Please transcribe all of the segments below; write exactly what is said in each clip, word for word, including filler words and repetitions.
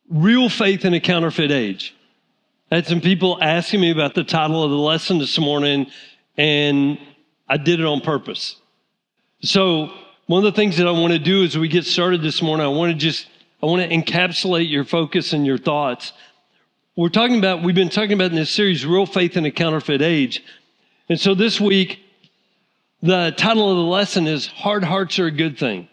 Real Faith in a Counterfeit Age. I had some people asking me about the title of the lesson this morning, and I did it on purpose. So one of the things that I want to do as we get started this morning, I want to just, I want to encapsulate your focus and your thoughts. We're talking about, we've been talking about in this series, Real Faith in a Counterfeit Age. And so this week, the title of the lesson is Hard Hearts Are a Good Thing.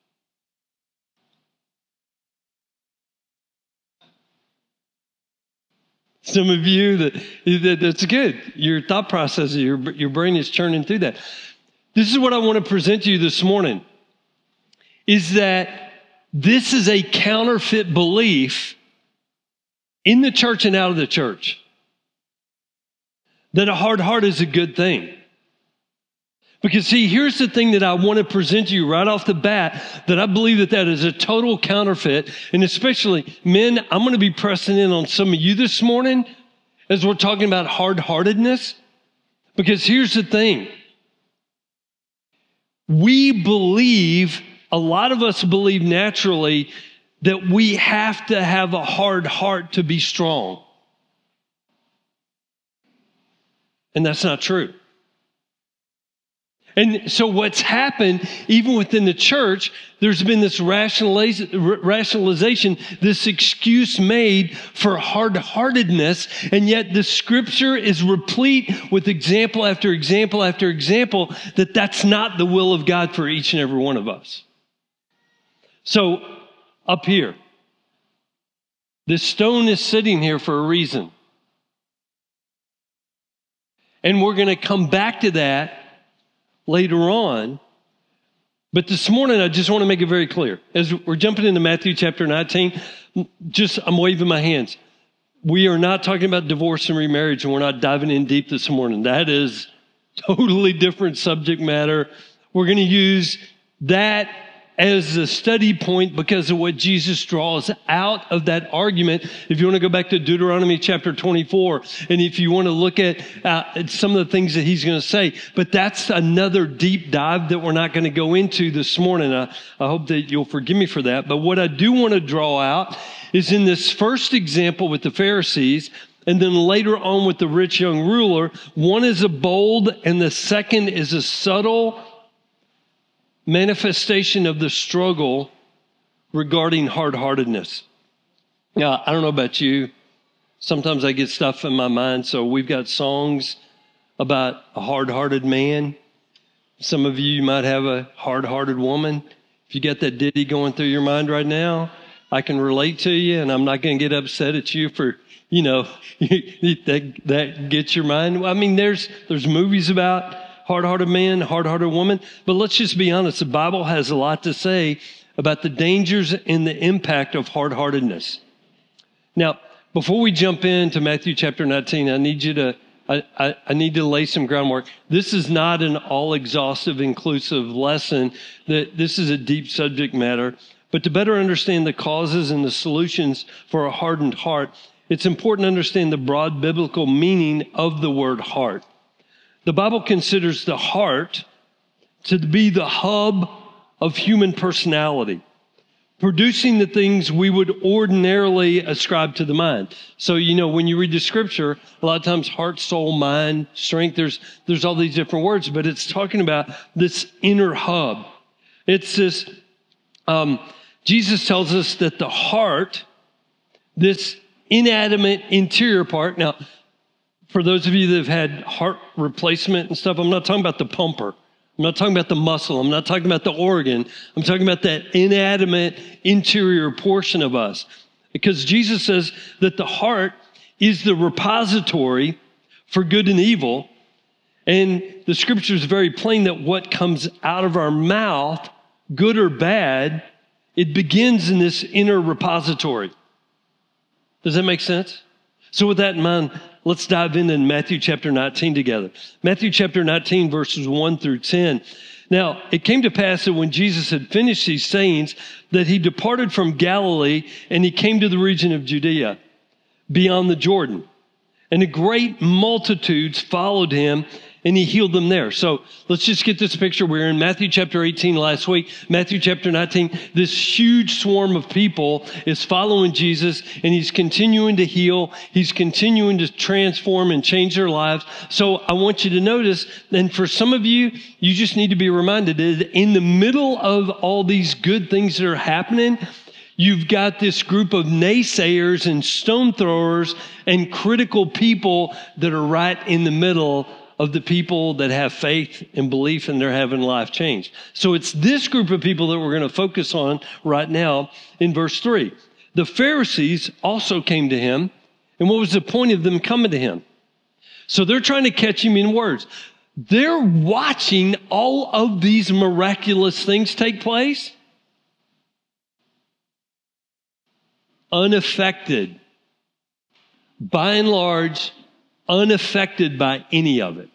Some of you, that, that that's good. Your thought process, your, your brain is churning through that. This is what I want to present to you this morning, is that this is a counterfeit belief in the church and out of the church, that a hard heart is a good thing. Because see, here's the thing that I want to present to you right off the bat, that I believe that that is a total counterfeit. And especially, men, I'm going to be pressing in on some of you this morning as we're talking about hard-heartedness. Because here's the thing. We believe, a lot of us believe naturally, that we have to have a hard heart to be strong. And that's not true. And so what's happened, even within the church, there's been this rationalization, this excuse made for hard-heartedness, and yet the scripture is replete with example after example after example that that's not the will of God for each and every one of us. So up here, this stone is sitting here for a reason. And we're going to come back to that later on. But this morning, I just want to make it very clear. As we're jumping into Matthew chapter nineteen, just, I'm waving my hands. We are not talking about divorce and remarriage, and we're not diving in deep this morning. That is totally different subject matter. We're going to use that as a study point because of what Jesus draws out of that argument. If you want to go back to Deuteronomy chapter twenty-four, and if you want to look at, uh, at some of the things that he's going to say, but that's another deep dive that we're not going to go into this morning. I, I hope that you'll forgive me for that. But what I do want to draw out is in this first example with the Pharisees, and then later on with the rich young ruler, one is a bold and the second is a subtle manifestation of the struggle regarding hard-heartedness. Now, I don't know about you. Sometimes I get stuff in my mind. So we've got songs about a hard-hearted man. Some of you might have a hard-hearted woman. If you got that ditty going through your mind right now, I can relate to you, and I'm not going to get upset at you for, you know, that, that gets your mind. I mean, there's there's movies about hard-hearted man, hard-hearted woman. But let's just be honest. The Bible has a lot to say about the dangers and the impact of hard-heartedness. Now, before we jump into Matthew chapter nineteen, I need you to, I, I, I need to lay some groundwork. This is not an all-exhaustive, inclusive lesson. That this is a deep subject matter. But to better understand the causes and the solutions for a hardened heart, it's important to understand the broad biblical meaning of the word heart. The Bible considers the heart to be the hub of human personality, producing the things we would ordinarily ascribe to the mind. So, you know, when you read the scripture, a lot of times heart, soul, mind, strength, there's, there's all these different words, but it's talking about this inner hub. It's this, um, Jesus tells us that the heart, this inanimate interior part, now, for those of you that have had heart replacement and stuff, I'm not talking about the pumper. I'm not talking about the muscle. I'm not talking about the organ. I'm talking about that inanimate interior portion of us. Because Jesus says that the heart is the repository for good and evil. And the scripture is very plain that what comes out of our mouth, good or bad, it begins in this inner repository. Does that make sense? So with that in mind, let's dive into Matthew chapter nineteen together. Matthew chapter nineteen, verses one through ten. Now, it came to pass that when Jesus had finished these sayings, that he departed from Galilee and he came to the region of Judea, beyond the Jordan. And a great multitudes followed him, and he healed them there. So let's just get this picture. We were in Matthew chapter eighteen last week, Matthew chapter nineteen. This huge swarm of people is following Jesus, and he's continuing to heal. He's continuing to transform and change their lives. So I want you to notice, and for some of you, you just need to be reminded that in the middle of all these good things that are happening, you've got this group of naysayers and stone throwers and critical people that are right in the middle of the people that have faith and belief and they're having life changed. So it's this group of people that we're going to focus on right now in verse three. The Pharisees also came to him, and what was the point of them coming to him? So they're trying to catch him in words. They're watching all of these miraculous things take place unaffected, by and large, unaffected by any of it.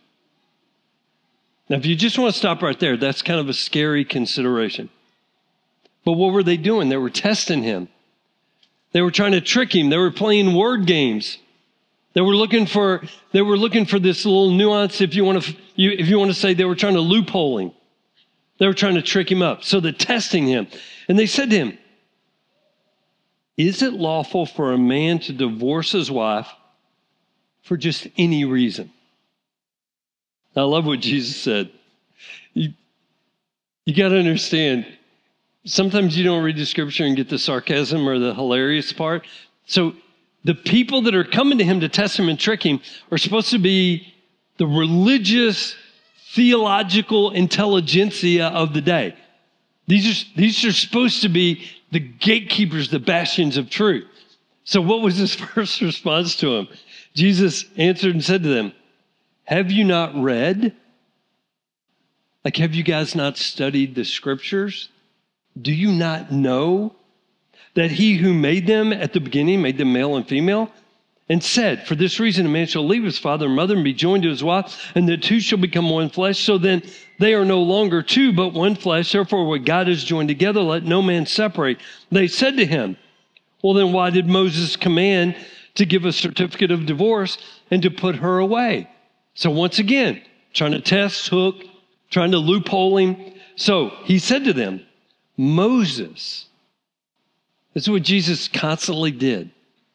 Now, if you just want to stop right there, that's kind of a scary consideration. But what were they doing? They were testing him. They were trying to trick him. They were playing word games. They were looking for, they were looking for this little nuance, if you want to, you, if you want to say they were trying to loophole him. They were trying to trick him up. So they're testing him. And they said to him, is it lawful for a man to divorce his wife for just any reason? I love what Jesus said. You, you got to understand, sometimes you don't read the scripture and get the sarcasm or the hilarious part. So the people that are coming to him to test him and trick him are supposed to be the religious, theological intelligentsia of the day. These are, these are supposed to be the gatekeepers, the bastions of truth. So what was his first response to him? Jesus answered and said to them, have you not read? Like, have you guys not studied the scriptures? Do you not know that he who made them at the beginning made them male and female? And said, for this reason, a man shall leave his father and mother and be joined to his wife, and the two shall become one flesh. So then they are no longer two, but one flesh. Therefore, what God has joined together, let no man separate. They said to him, well, then why did Moses command to give a certificate of divorce and to put her away? So once again, trying to test, hook, trying to loophole him. So he said to them, Moses. This is what Jesus constantly did.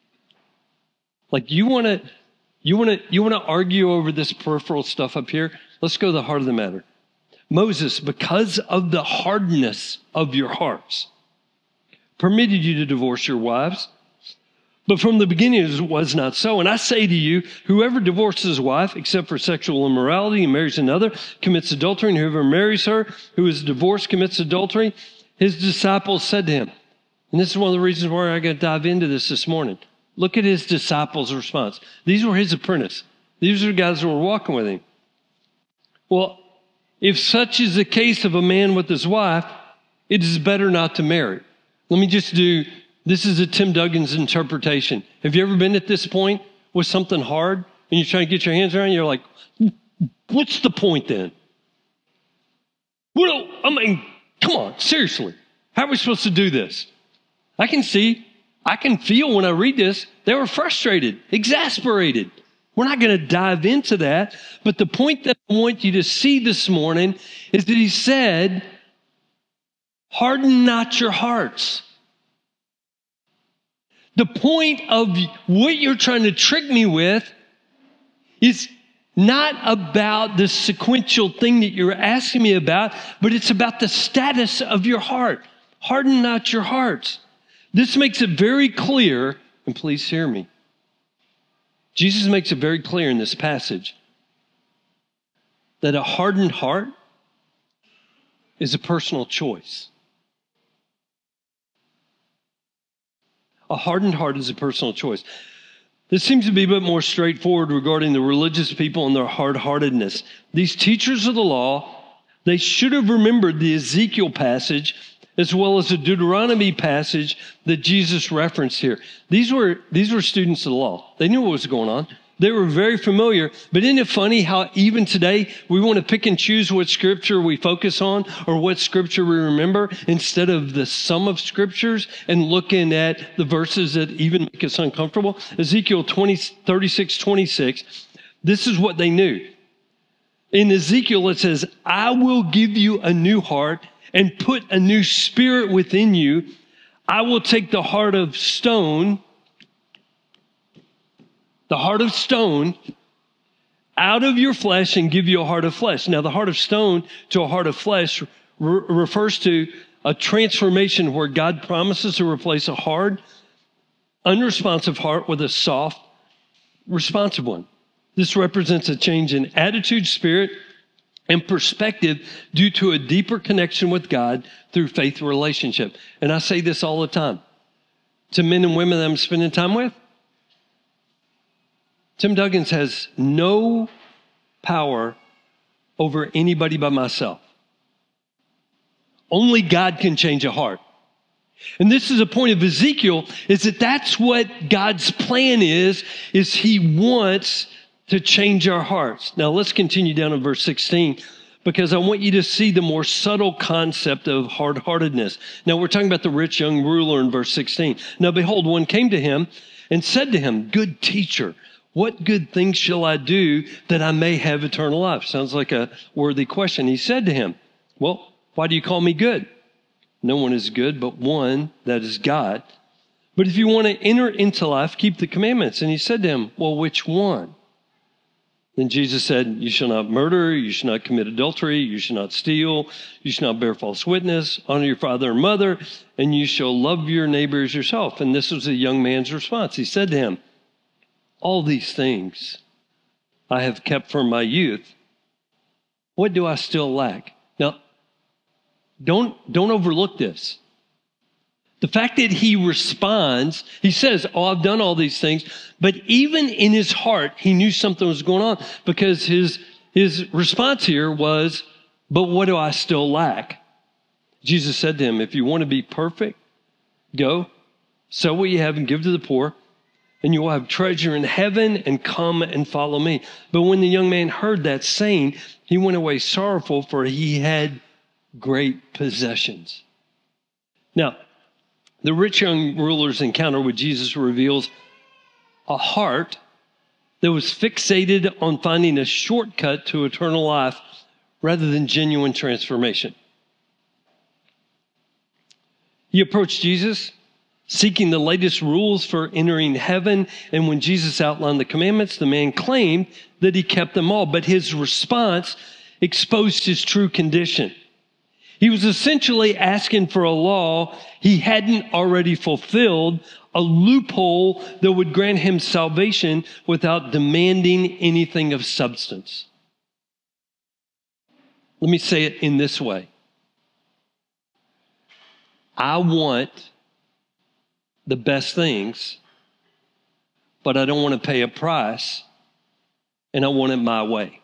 Like, you want to, you want to, you want to argue over this peripheral stuff up here? Let's go to the heart of the matter. Moses, because of the hardness of your hearts, permitted you to divorce your wives. But from the beginning it was not so. And I say to you, whoever divorces his wife, except for sexual immorality, and marries another, commits adultery. And whoever marries her, who is divorced, commits adultery. His disciples said to him, and this is one of the reasons why I got to dive into this this morning. Look at his disciples' response. These were his apprentices. These are the guys who were walking with him. Well, if such is the case of a man with his wife, it is better not to marry. Let me just do... This is a Tim Duggan's interpretation. Have you ever been at this point with something hard and you're trying to get your hands around it? You're like, what's the point then? Well, I mean, come on, seriously. How are we supposed to do this? I can see, I can feel when I read this, they were frustrated, exasperated. We're not going to dive into that. But the point that I want you to see this morning is that he said, harden not your hearts. The point of what you're trying to trick me with is not about the sequential thing that you're asking me about, but it's about the status of your heart. Harden not your hearts. This makes it very clear, and please hear me. Jesus makes it very clear in this passage that a hardened heart is a personal choice. A hardened heart is a personal choice. This seems to be a bit more straightforward regarding the religious people and their hard-heartedness. These teachers of the law, they should have remembered the Ezekiel passage as well as the Deuteronomy passage that Jesus referenced here. These were, these were students of the law. They knew what was going on. They were very familiar. But isn't it funny how even today we want to pick and choose what scripture we focus on or what scripture we remember instead of the sum of scriptures and looking at the verses that even make us uncomfortable? Ezekiel twenty, thirty-six, twenty-six, this is what they knew. In Ezekiel, it says, I will give you a new heart and put a new spirit within you. I will take the heart of stone, the heart of stone, out of your flesh and give you a heart of flesh. Now, the heart of stone to a heart of flesh re- refers to a transformation where God promises to replace a hard, unresponsive heart with a soft, responsive one. This represents a change in attitude, spirit, and perspective due to a deeper connection with God through faith relationship. And I say this all the time to men and women that I'm spending time with. Tim Duggins has no power over anybody but myself. Only God can change a heart. And this is a point of Ezekiel, is that that's what God's plan is, is he wants to change our hearts. Now let's continue down in verse sixteen, because I want you to see the more subtle concept of hard-heartedness. Now we're talking about the rich young ruler in verse sixteen. Now behold, one came to him and said to him, good teacher, what good things shall I do that I may have eternal life? Sounds like a worthy question. He said to him, well, why do you call me good? No one is good but one, that is God. But if you want to enter into life, keep the commandments. And he said to him, well, which one? Then Jesus said, you shall not murder, you shall not commit adultery, you shall not steal, you shall not bear false witness, honor your father and mother, and you shall love your neighbor as yourself. And this was the young man's response. He said to him, all these things I have kept from my youth. What do I still lack? Now, don't, don't overlook this. The fact that he responds, he says, oh, I've done all these things. But even in his heart, he knew something was going on, because his, his response here was, but what do I still lack? Jesus said to him, if you want to be perfect, go, sell what you have and give to the poor, and you will have treasure in heaven, and come and follow me. But when the young man heard that saying, he went away sorrowful, for he had great possessions. Now, the rich young ruler's encounter with Jesus reveals a heart that was fixated on finding a shortcut to eternal life rather than genuine transformation. He approached Jesus seeking the latest rules for entering heaven, and when Jesus outlined the commandments, the man claimed that he kept them all, but his response exposed his true condition. He was essentially asking for a law he hadn't already fulfilled, a loophole that would grant him salvation without demanding anything of substance. Let me say it in this way. I want the best things, but I don't want to pay a price, and I want it my way.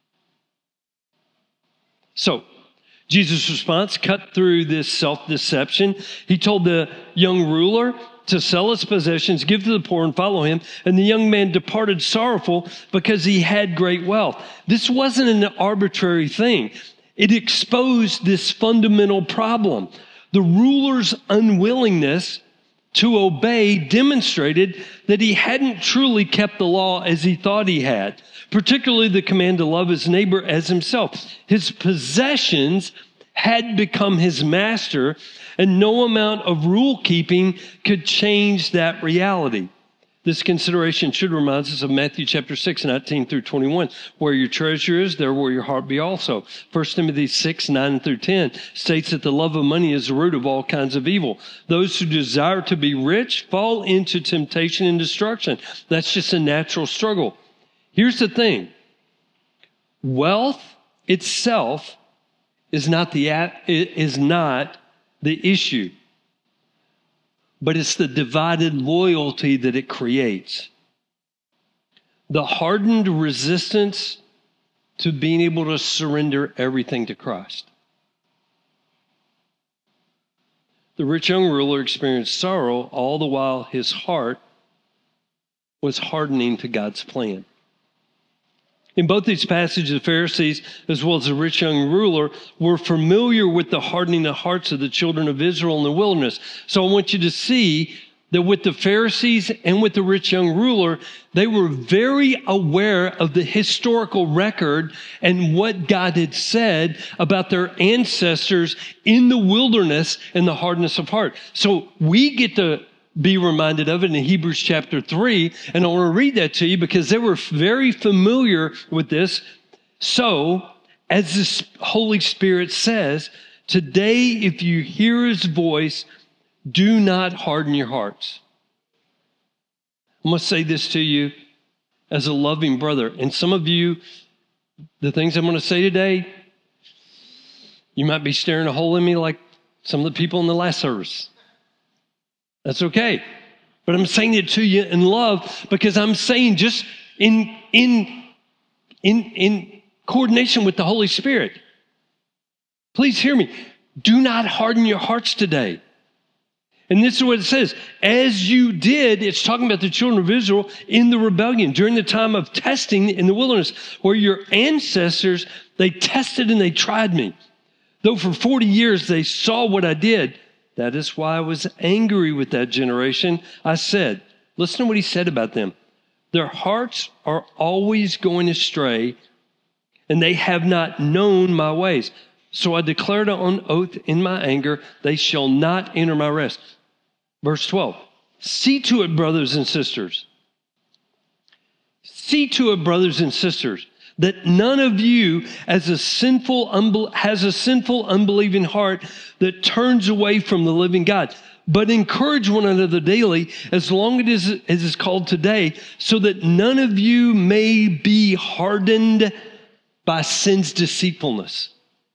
So, Jesus' response cut through this self-deception. He told the young ruler to sell his possessions, give to the poor, and follow him. And the young man departed sorrowful because he had great wealth. This wasn't an arbitrary thing. It exposed this fundamental problem. The ruler's unwillingness to obey demonstrated that he hadn't truly kept the law as he thought he had, particularly the command to love his neighbor as himself. His possessions had become his master, and no amount of rule keeping could change that reality. This consideration should remind us of Matthew chapter six, nineteen through twenty-one. Where your treasure is, there will your heart be also. First Timothy six, nine through ten states that the love of money is the root of all kinds of evil. Those who desire to be rich fall into temptation and destruction. That's just a natural struggle. Here's the thing. Wealth itself is not the, is not the issue, but it's the divided loyalty that it creates. The hardened resistance to being able to surrender everything to Christ. The rich young ruler experienced sorrow all the while his heart was hardening to God's plan. In both these passages, the Pharisees, as well as the rich young ruler, were familiar with the hardening of hearts of the children of Israel in the wilderness. So I want you to see that with the Pharisees and with the rich young ruler, they were very aware of the historical record and what God had said about their ancestors in the wilderness and the hardness of heart. So we get to be reminded of it in Hebrews chapter three, and I want to read that to you because they were very familiar with this. So, as the Holy Spirit says, today, if you hear his voice, do not harden your hearts. I'm going to say this to you as a loving brother. And some of you, the things I'm going to say today, you might be staring a hole in me like some of the people in the last service. That's okay. But I'm saying it to you in love because I'm saying just in, in, in, in coordination with the Holy Spirit. Please hear me. Do not harden your hearts today. And this is what it says. As you did, it's talking about the children of Israel in the rebellion during the time of testing in the wilderness, where your ancestors, they tested and they tried me. Though for forty years they saw what I did. That is why I was angry with that generation. I said, listen to what he said about them. Their hearts are always going astray, and they have not known my ways. So I declared on oath in my anger, they shall not enter my rest. Verse twelve, see to it, brothers and sisters. See to it, brothers and sisters, that none of you as a sinful, unbel- has a sinful, unbelieving heart that turns away from the living God. But encourage one another daily, as long as it is called today, so that none of you may be hardened by sin's deceitfulness.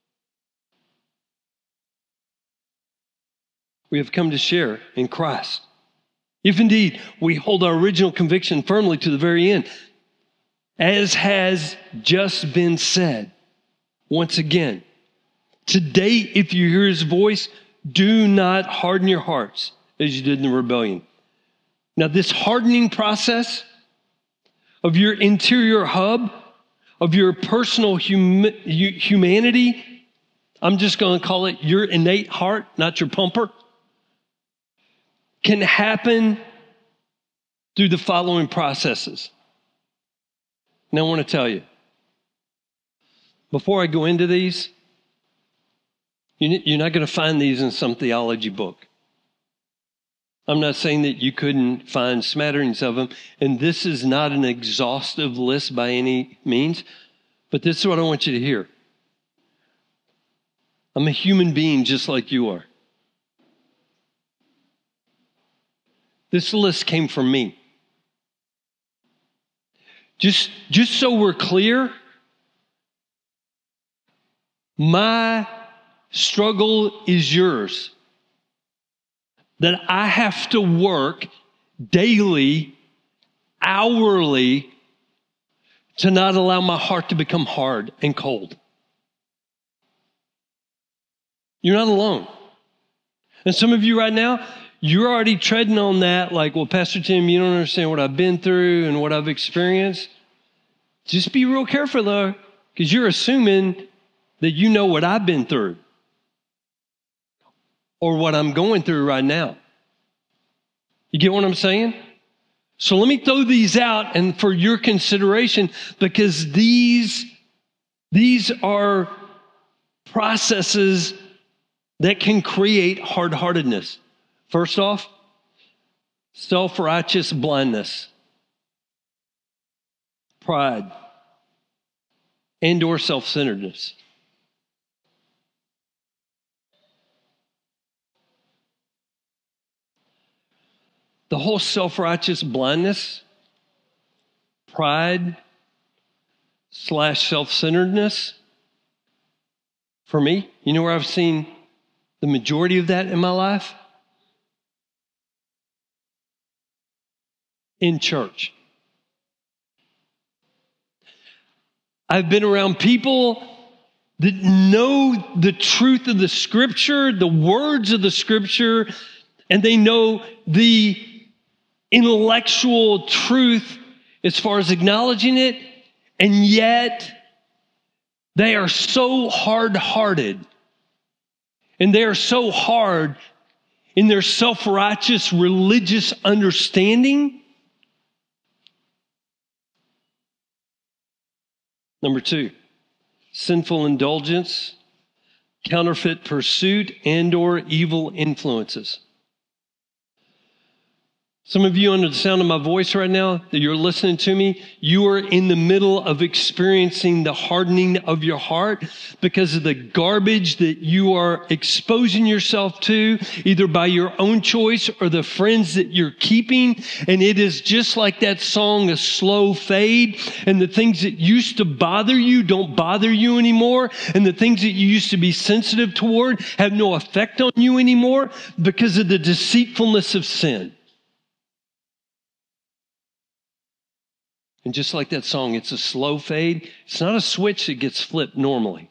We have come to share in Christ. If indeed we hold our original conviction firmly to the very end, as has just been said, once again, today, if you hear his voice, do not harden your hearts as you did in the rebellion. Now, this hardening process of your interior hub, of your personal hum- humanity, I'm just going to call it your innate heart, not your pumper, can happen through the following processes. Now, I want to tell you, before I go into these, you're not going to find these in some theology book. I'm not saying that you couldn't find smatterings of them, and this is not an exhaustive list by any means, but this is what I want you to hear. I'm a human being just like you are. This list came from me. Just, just so we're clear, my struggle is yours. That I have to work daily, hourly, to not allow my heart to become hard and cold. You're not alone. And some of you right now, you're already treading on that like, well, Pastor Tim, you don't understand what I've been through and what I've experienced. Just be real careful, though, because you're assuming that you know what I've been through or what I'm going through right now. You get what I'm saying? So let me throw these out and for your consideration, because these, these are processes that can create hard-heartedness. First off, self-righteous blindness, pride, and or self-centeredness. The whole self-righteous blindness, pride, slash self-centeredness, for me, you know where I've seen the majority of that in my life? In church. I've been around people that know the truth of the scripture, the words of the scripture, and they know the intellectual truth as far as acknowledging it, and yet they are so hard-hearted, and they are so hard in their self-righteous religious understanding. Number two, sinful indulgence, counterfeit pursuit, and or evil influences. Some of you under the sound of my voice right now, that you're listening to me, you are in the middle of experiencing the hardening of your heart because of the garbage that you are exposing yourself to, either by your own choice or the friends that you're keeping. And it is just like that song, a slow fade. And the things that used to bother you don't bother you anymore. And the things that you used to be sensitive toward have no effect on you anymore because of the deceitfulness of sin. And just like that song, it's a slow fade. It's not a switch that gets flipped normally.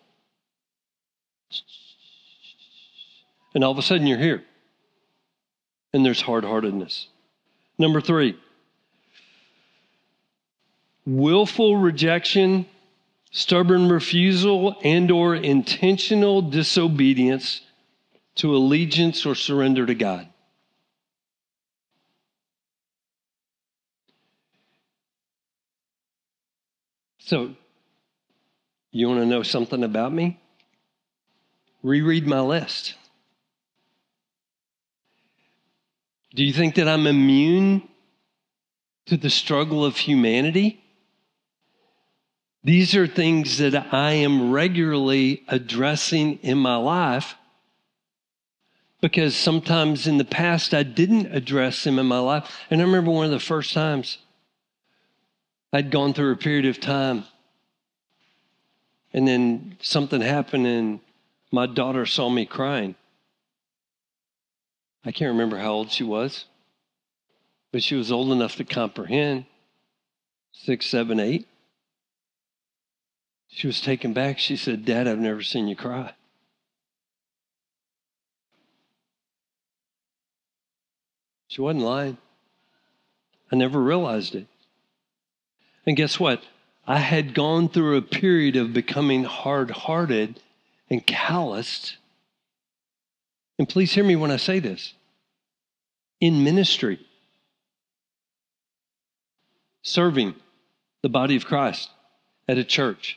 And all of a sudden you're here. And there's hard-heartedness. Number three, willful rejection, stubborn refusal, and or intentional disobedience to allegiance or surrender to God. So, you want to know something about me? Reread my list. Do you think that I'm immune to the struggle of humanity? These are things that I am regularly addressing in my life because sometimes in the past I didn't address them in my life. And I remember one of the first times I'd gone through a period of time, and then something happened, and my daughter saw me crying. I can't remember how old she was, but she was old enough to comprehend, six, seven, eight. She was taken back. She said, "Dad, I've never seen you cry." She wasn't lying. I never realized it. And guess what? I had gone through a period of becoming hard-hearted and calloused. And please hear me when I say this. In ministry, serving the body of Christ at a church.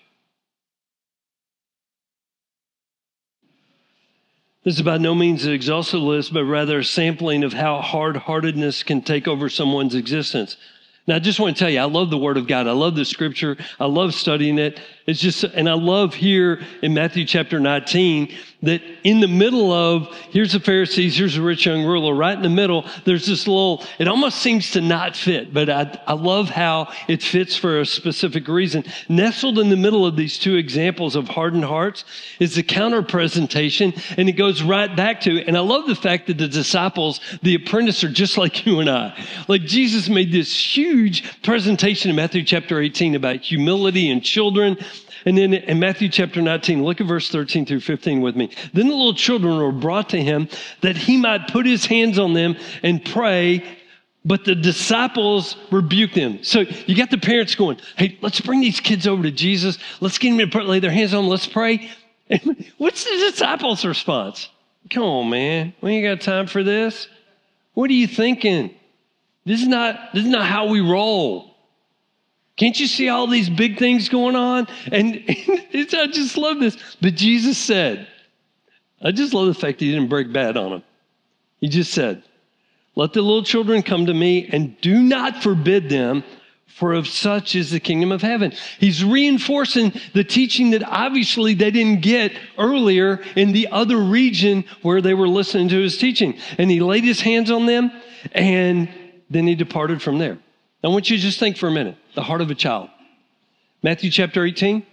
This is by no means an exhaustive list, but rather a sampling of how hard-heartedness can take over someone's existence. Now, I just want to tell you, I love the Word of God. I love the Scripture. I love studying it. It's just, and I love here in Matthew chapter nineteen that in the middle of, here's the Pharisees, here's the rich young ruler, right in the middle, there's this little, it almost seems to not fit, but I, I love how it fits for a specific reason. Nestled in the middle of these two examples of hardened hearts is the counter presentation, and it goes right back to, and I love the fact that the disciples, the apprentice, are just like you and I. Like Jesus made this huge presentation in Matthew chapter eighteen about humility and children. And then in Matthew chapter nineteen, look at verse thirteen through fifteen with me. Then the little children were brought to him that he might put his hands on them and pray, but the disciples rebuked them. So you got the parents going, "Hey, let's bring these kids over to Jesus. Let's get them to pray, lay their hands on them. Let's pray." And what's the disciples' response? "Come on, man. We ain't got time for this. What are you thinking? This is not, this is not how we roll. Can't you see all these big things going on?" And, and it's, I just love this. But Jesus said, I just love the fact that he didn't break bad on them. He just said, "Let the little children come to me and do not forbid them, for of such is the kingdom of heaven." He's reinforcing the teaching that obviously they didn't get earlier in the other region where they were listening to his teaching. And he laid his hands on them, and then he departed from there. I want you to just think for a minute, the heart of a child. Matthew chapter eighteen.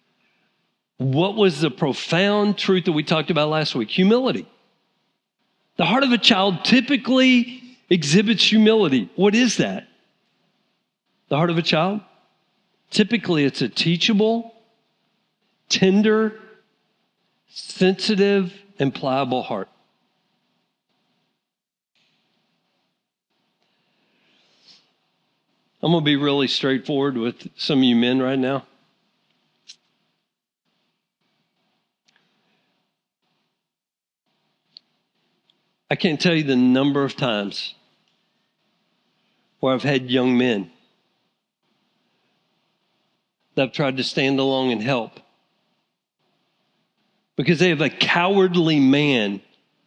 What was the profound truth that we talked about last week? Humility. The heart of a child typically exhibits humility. What is that? The heart of a child? Typically, it's a teachable, tender, sensitive, and pliable heart. I'm going to be really straightforward with some of you men right now. I I can't tell you the number of times where I've had young men that I've tried to stand along and help because they have a cowardly man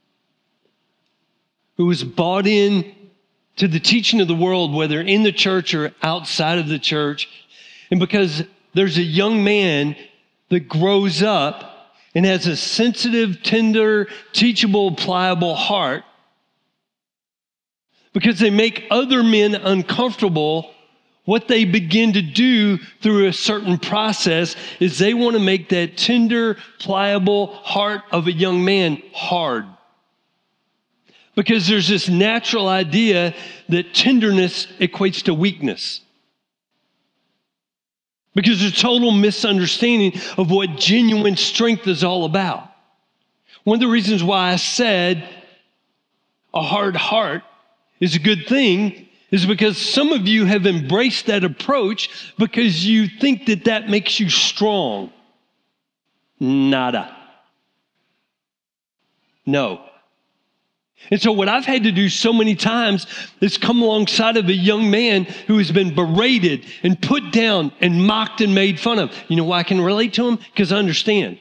who was bought in to the teaching of the world, whether in the church or outside of the church. And because there's a young man that grows up and has a sensitive, tender, teachable, pliable heart, because they make other men uncomfortable, what they begin to do through a certain process is they want to make that tender, pliable heart of a young man hard. Because there's this natural idea that tenderness equates to weakness. Because there's a total misunderstanding of what genuine strength is all about. One of the reasons why I said a hard heart is a good thing is because some of you have embraced that approach because you think that that makes you strong. Nada. No. And so what I've had to do so many times is come alongside of a young man who has been berated and put down and mocked and made fun of. You know why I can relate to him? Because I understand.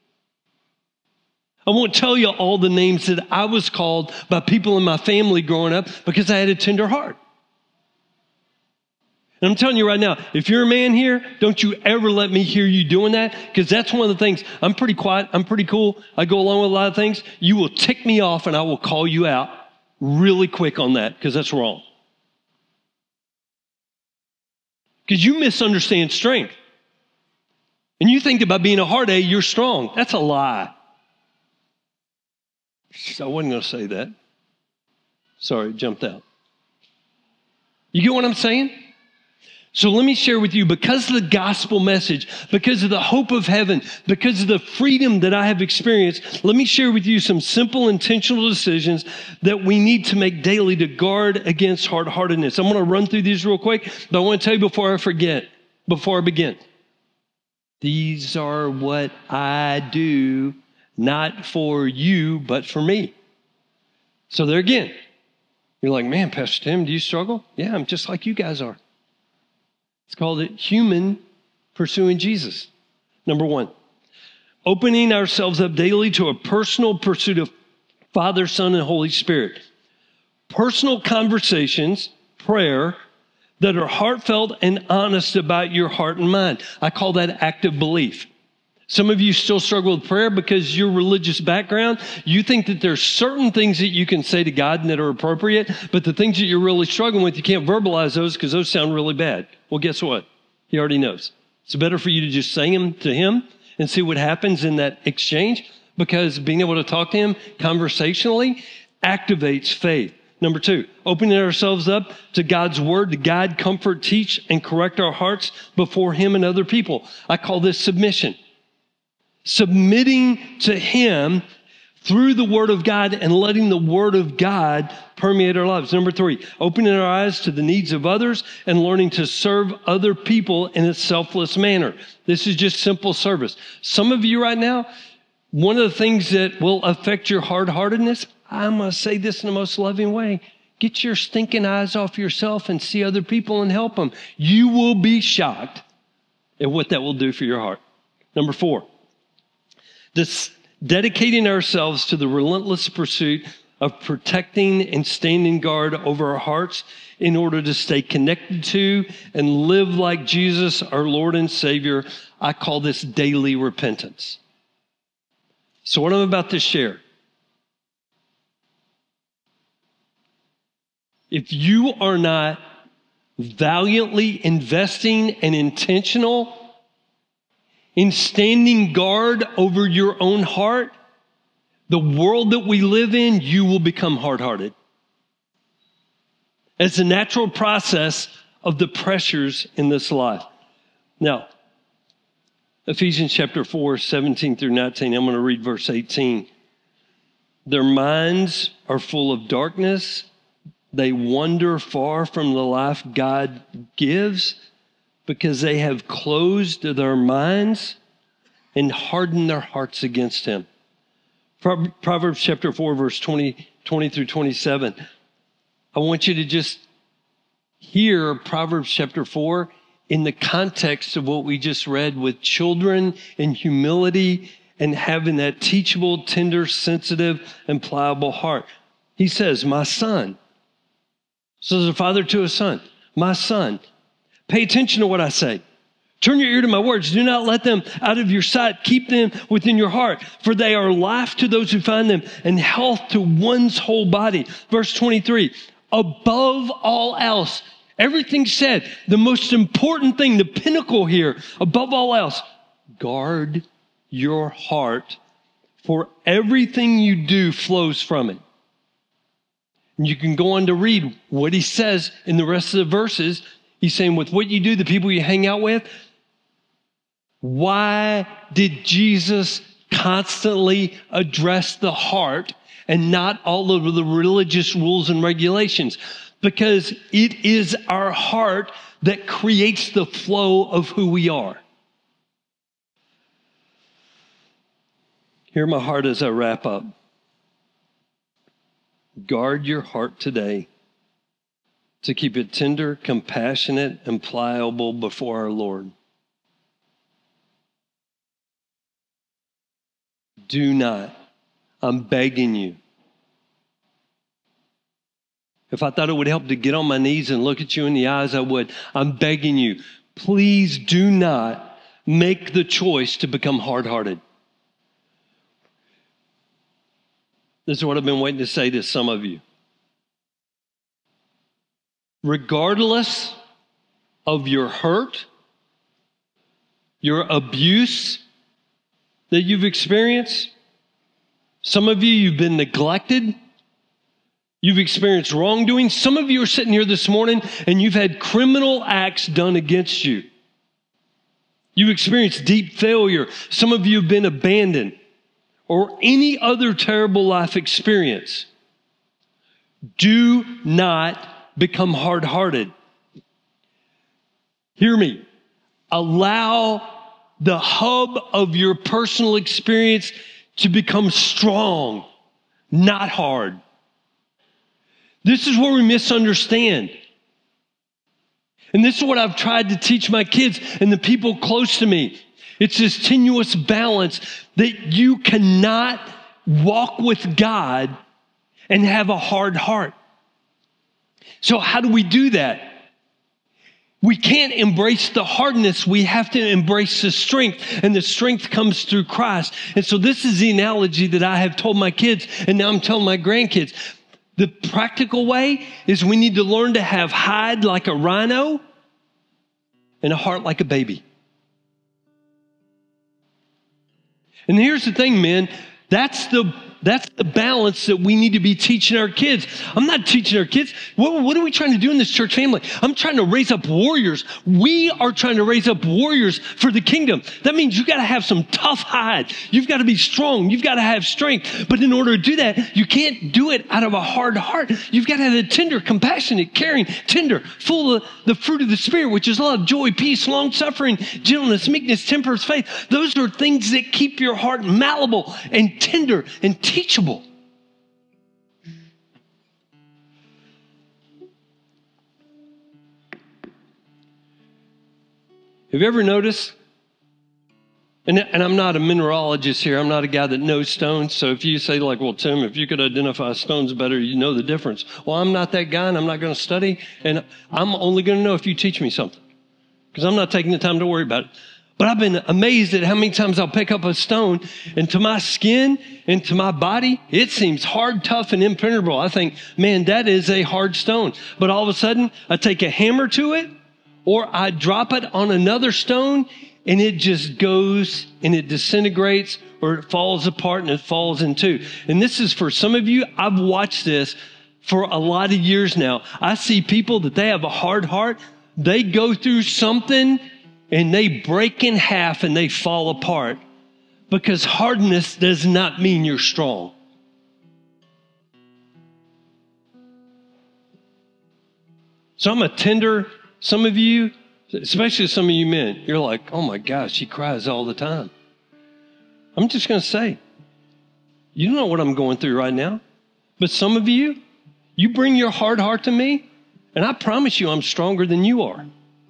I won't tell you all the names that I was called by people in my family growing up because I had a tender heart. And I'm telling you right now, if you're a man here, don't you ever let me hear you doing that, because that's one of the things. I'm pretty quiet. I'm pretty cool. I go along with a lot of things. You will tick me off and I will call you out really quick on that because that's wrong. Because you misunderstand strength. And you think about being a hard A, you're strong. That's a lie. I wasn't going to say that. Sorry, it jumped out. You get what I'm saying? So let me share with you, because of the gospel message, because of the hope of heaven, because of the freedom that I have experienced, let me share with you some simple, intentional decisions that we need to make daily to guard against hard-heartedness. I'm going to run through these real quick, but I want to tell you before I forget, before I begin. These are what I do, not for you, but for me. So there again, you're like, man, Pastor Tim, do you struggle? Yeah, I'm just like you guys are. It's called it human pursuing Jesus. Number one, opening ourselves up daily to a personal pursuit of Father, Son, and Holy Spirit. Personal conversations, prayer, that are heartfelt and honest about your heart and mind. I call that active belief. Some of you still struggle with prayer because your religious background, you think that there's certain things that you can say to God that are appropriate, but the things that you're really struggling with, you can't verbalize those because those sound really bad. Well, guess what? He already knows. It's better for you to just sing them to him and see what happens in that exchange, because being able to talk to him conversationally activates faith. Number two, opening ourselves up to God's word to guide, comfort, teach, and correct our hearts before him and other people. I call this submission. Submitting to him through the word of God and letting the word of God permeate our lives. Number three, opening our eyes to the needs of others and learning to serve other people in a selfless manner. This is just simple service. Some of you right now, one of the things that will affect your hard-heartedness, I'm going to say this in the most loving way, get your stinking eyes off yourself and see other people and help them. You will be shocked at what that will do for your heart. Number four, this dedicating ourselves to the relentless pursuit of protecting and standing guard over our hearts in order to stay connected to and live like Jesus, our Lord and Savior. I call this daily repentance. So what I'm about to share, if you are not valiantly investing and intentional in standing guard over your own heart, the world that we live in, you will become hard-hearted. It's a natural process of the pressures in this life. Now, Ephesians chapter four, seventeen through nineteen, I'm going to read verse eighteen. Their minds are full of darkness. They wander far from the life God gives, because they have closed their minds and hardened their hearts against him. Proverbs chapter four, verse twenty twenty through twenty-seven. I want you to just hear Proverbs chapter four in the context of what we just read, with children and humility and having that teachable, tender, sensitive, and pliable heart. He says, my son. Says a father to a son, my son, pay attention to what I say. Turn your ear to my words. Do not let them out of your sight. Keep them within your heart, for they are life to those who find them and health to one's whole body. Verse twenty-three, above all else, everything said, the most important thing, the pinnacle here, above all else, guard your heart, for everything you do flows from it. And you can go on to read what he says in the rest of the verses. He's saying, with what you do, the people you hang out with. Why did Jesus constantly address the heart and not all of the religious rules and regulations? Because it is our heart that creates the flow of who we are. Hear my heart as I wrap up. Guard your heart today to keep it tender, compassionate, and pliable before our Lord. Do not. I'm begging you. If I thought it would help to get on my knees and look at you in the eyes, I would. I'm begging you. Please do not make the choice to become hard-hearted. This is what I've been waiting to say to some of you. Regardless of your hurt, your abuse that you've experienced, some of you, you've been neglected. You've experienced wrongdoing. Some of you are sitting here this morning and you've had criminal acts done against you. You've experienced deep failure. Some of you have been abandoned, or any other terrible life experience. Do not become hard-hearted. Hear me. Allow the hub of your personal experience to become strong, not hard. This is where we misunderstand. And this is what I've tried to teach my kids and the people close to me. It's this tenuous balance that you cannot walk with God and have a hard heart. So how do we do that? We can't embrace the hardness. We have to embrace the strength, and the strength comes through Christ. And so this is the analogy that I have told my kids, and now I'm telling my grandkids. The practical way is we need to learn to have hide like a rhino and a heart like a baby. And here's the thing, men, that's the That's the balance that we need to be teaching our kids. I'm not teaching our kids. What, what are we trying to do in this church family? I'm trying to raise up warriors. We are trying to raise up warriors for the kingdom. That means you got to have some tough hide. You've got to be strong. You've got to have strength. But in order to do that, you can't do it out of a hard heart. You've got to have a tender, compassionate, caring, tender, full of the fruit of the Spirit, which is love, joy, peace, long-suffering, gentleness, meekness, temperance, faith. Those are things that keep your heart malleable and tender and teachable. Have you ever noticed, and, and I'm not a mineralogist here, I'm not a guy that knows stones, so if you say like, well, Tim, if you could identify stones better, you know the difference. Well, I'm not that guy, and I'm not going to study, and I'm only going to know if you teach me something, because I'm not taking the time to worry about it. But I've been amazed at how many times I'll pick up a stone, and to my skin and to my body, it seems hard, tough, and impenetrable. I think, man, that is a hard stone. But all of a sudden, I take a hammer to it, or I drop it on another stone, and it just goes and it disintegrates, or it falls apart and it falls in two. And this is for some of you. I've watched this for a lot of years now. I see people that they have a hard heart. They go through something and they break in half and they fall apart, because hardness does not mean you're strong. So I'm a tender, some of you, especially some of you men, you're like, oh my gosh, she cries all the time. I'm just going to say, you don't know what I'm going through right now, But some of you, you bring your hard heart to me, and I promise you I'm stronger than you are.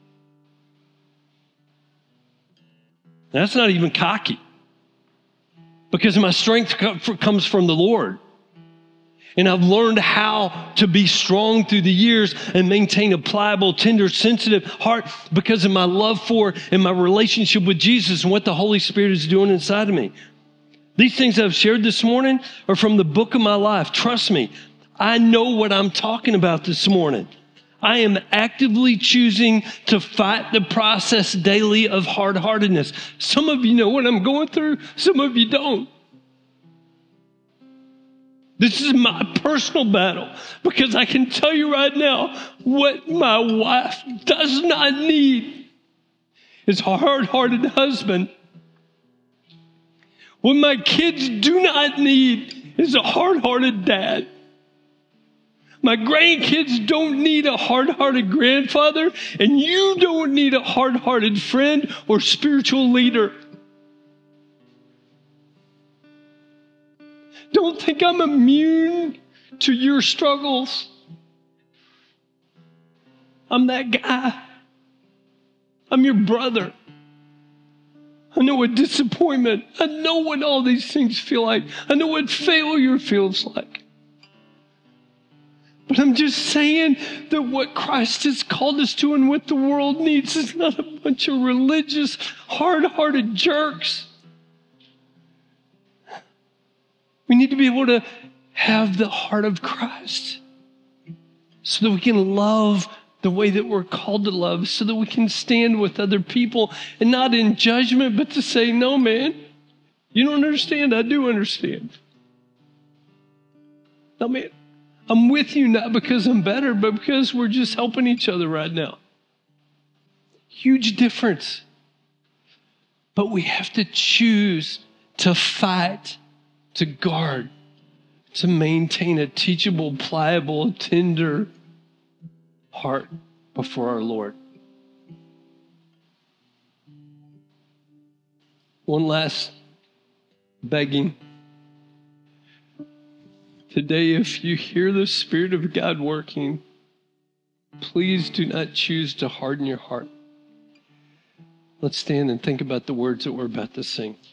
That's not even cocky, because my strength comes from the Lord. And I've learned how to be strong through the years and maintain a pliable, tender, sensitive heart because of my love for and my relationship with Jesus and what the Holy Spirit is doing inside of me. These things I've shared this morning are from the book of my life. Trust me, I know what I'm talking about this morning. I am actively choosing to fight the process daily of hard-heartedness. Some of you know what I'm going through. Some of you don't. This is my personal battle, because I can tell you right now what my wife does not need is a hard-hearted husband. What my kids do not need is a hard-hearted dad. My grandkids don't need a hard-hearted grandfather, and you don't need a hard-hearted friend or spiritual leader. Don't think I'm immune to your struggles. I'm that guy. I'm your brother. I know what disappointment, I know what all these things feel like. I know what failure feels like. But I'm just saying that what Christ has called us to and what the world needs is not a bunch of religious, hard-hearted jerks. We need to be able to have the heart of Christ so that we can love the way that we're called to love, so that we can stand with other people and not in judgment, but to say, no, man, you don't understand. I do understand. No, man, I'm with you not because I'm better, but because we're just helping each other right now. Huge difference. But we have to choose to fight, to guard, to maintain a teachable, pliable, tender heart before our Lord. One last begging. Today, if you hear the Spirit of God working, please do not choose to harden your heart. Let's stand and think about the words that we're about to sing.